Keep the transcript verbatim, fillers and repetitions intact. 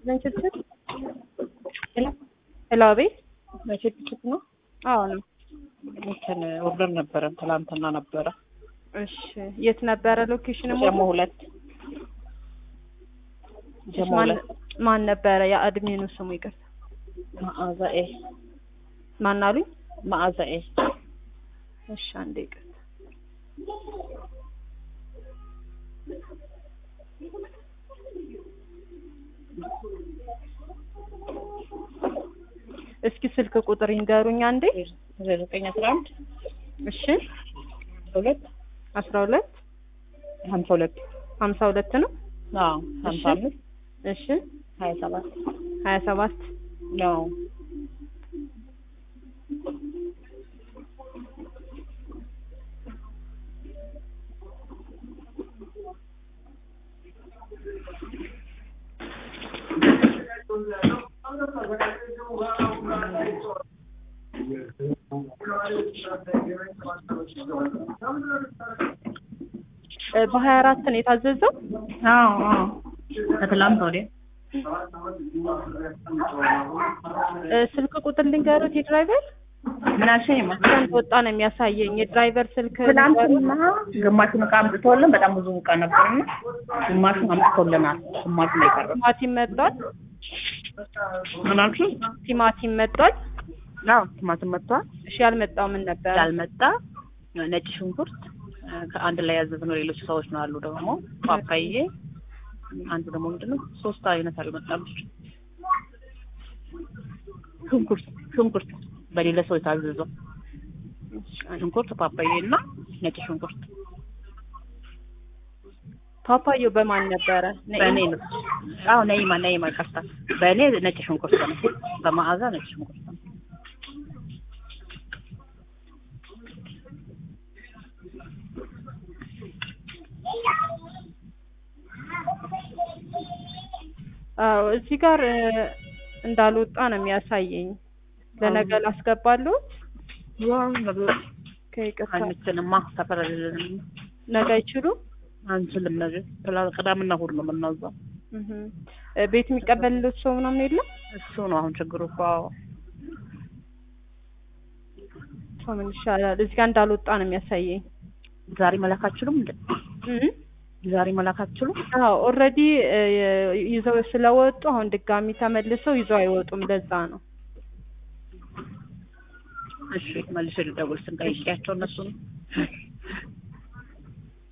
ለንችልችል ሄሎ ሄሎ አቤት ለችልችል ነው። አዎ ነው። እንትን ኦርደር ነበረ ትላንትና ነበረ። እሺ የት ነበረ ሎኬሽኑ? ጀሞ ሁለት ጀሞ ሁለት ማን ነበረ የአድሚኑ ስሙ? ይቅርታ ማዕዛኤ ማን አሉኝ? ማዕዛኤ። እሺ አንዴ ይቅርታ። እስኪ ስልክ ቁጥር ይንገሩኝ አንዴ። ዘጠኝ አስራ አንድ እሺ ሁለት አስራ ሁለት ሀምሳ ሁለት ሀምሳ ሁለት ነው። አዎ ሀምሳ አምስት እሺ ሀያ ሰባት ሀያ ሰባት ነው። በሀያ አራት ነው የታዘዘው? አዎ አዎ ከትላንት ወዲያ። ስልክ ቁጥር ልንገሩት የድራይቨር ምን አልሽኝ? ስንት ወጣ ነው የሚያሳየኝ የድራይቨር ስልክ? ትላንትና ግማሹን ዕቃ አምጥተውልን በጣም ብዙ ዕቃ ነበርና ግማሹን አምጥተውልናል። ግማሹ ነው የቀረው። ቲማቲም መጥቷል። ምን አልሽኝ? ቲማቲም መጥቷል። አዎ ቲማቲም መጥቷል። እሺ ያልመጣው ምን ነበር? ያልመጣ ነጭ ሽንኩርት ከአንድ ላይ ያዘዝነው ሌሎች ሰዎች ነው አሉ። ደግሞ ፓፓዬ አንዱ ደግሞ ምንድነው ሶስት አይነት አልመጣም። ሽንኩርት ሽንኩርት በሌላ ሰው የታዘዘው ሽንኩርት ፓፓዬ እና ነጭ ሽንኩርት። ፓፓዬው በማን ነበረ? በእኔ ነው። አዎ ነይማ ነይማ ቀርታ በእኔ ነጭ ሽንኩርት ነው። በመዓዛ ነጭ ሽንኩርት ነው። አዎ እዚህ ጋር እንዳልወጣ ነው የሚያሳየኝ። ለነገ ላስገባሉት? ዋው ነገ ከይቅርታ አንችልማ ተፈረደልን። ነገ አይችሉም? አንችልም። ነገ ቅዳሜና እሑድ ነው የምናውዛው። እህ ቤት የሚቀበልልዎት ሰው ምናምን የለም? እሱ ነው አሁን ችግሩ እኮ። ሰው ምን ይሻላል? እዚህ ጋር እንዳልወጣ ነው የሚያሳየኝ። ዛሬ መላካችሁም እንዴ? እህ ዛሬ መላካችሁም? አዎ ኦልሬዲ ይዘው ስለወጡ አሁን ድጋሚ ተመልሰው ይዘው አይወጡም። ለዛ ነው። እሺ መልሼ ልደውል ስንጠይቂያቸው እነሱ ነው